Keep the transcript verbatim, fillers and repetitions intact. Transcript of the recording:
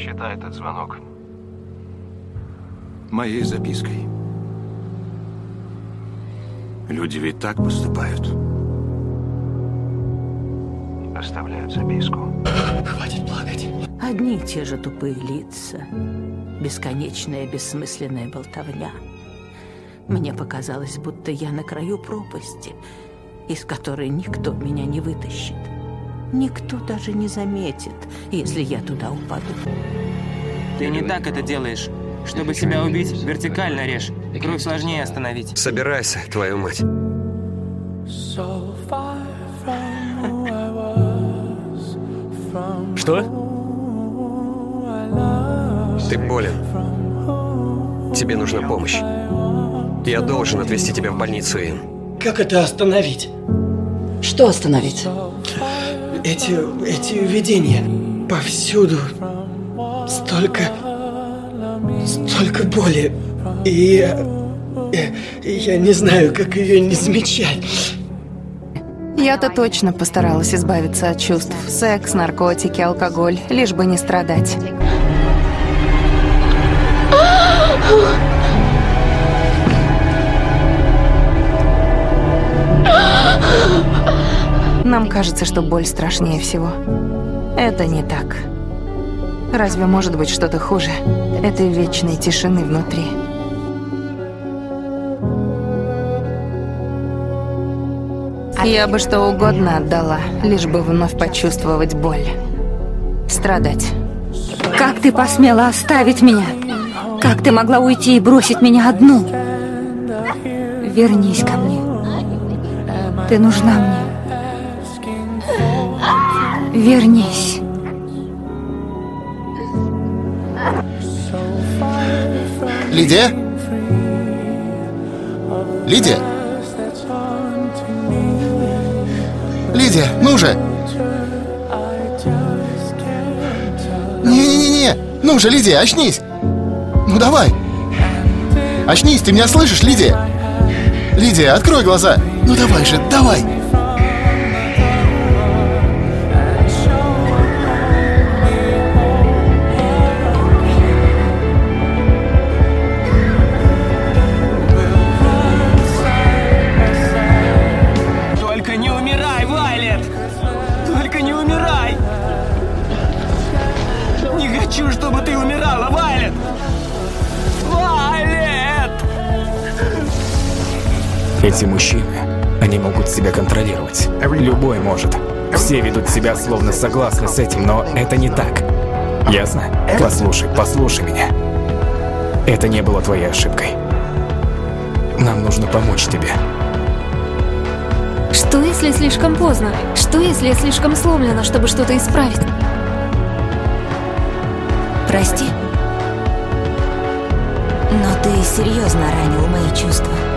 Считай этот звонок моей запиской. Люди ведь так поступают. Оставляют записку. Хватит плакать. Одни и те же тупые лица. Бесконечная бессмысленная болтовня. Мне показалось, будто я на краю пропасти, из которой никто меня не вытащит. Никто даже не заметит, если я туда упаду. Ты не так это делаешь. Чтобы себя убить, вертикально режь. Кровь сложнее остановить. Собирайся, твою мать. Что? Ты болен. Тебе нужна помощь. Я должен отвезти тебя в больницу, Иэн. Как это остановить? Что остановить? Эти, эти видения повсюду. Столько... Столько боли. И... и я не знаю, как ее не замечать. Я-то точно постаралась избавиться от чувств. Секс, наркотики, алкоголь. Лишь бы не страдать. Нам кажется, что боль страшнее всего. Это не так. Разве может быть что-то хуже этой вечной тишины внутри? Я бы что угодно отдала, лишь бы вновь почувствовать боль. Страдать. Как ты посмела оставить меня? Как ты могла уйти и бросить меня одну? Вернись ко мне. Ты нужна мне. Вернись. Лидия? Лидия? Лидия, ну же! Не-не-не-не! Ну же, Лидия, очнись! Ну давай! Очнись, ты меня слышишь, Лидия? Лидия, открой глаза! Ну давай же, давай! Только не умирай, Вайлет! Только не умирай! Не хочу, чтобы ты умирала, Вайлет! Вайлет! Эти мужчины, они могут себя контролировать. Любой может. Все ведут себя словно согласны с этим, но это не так. Ясно? Послушай, послушай меня. Это не было твоей ошибкой. Нам нужно помочь тебе. Что, если слишком поздно? Что, если я слишком сломлена, чтобы что-то исправить? Прости, но ты серьезно ранил мои чувства.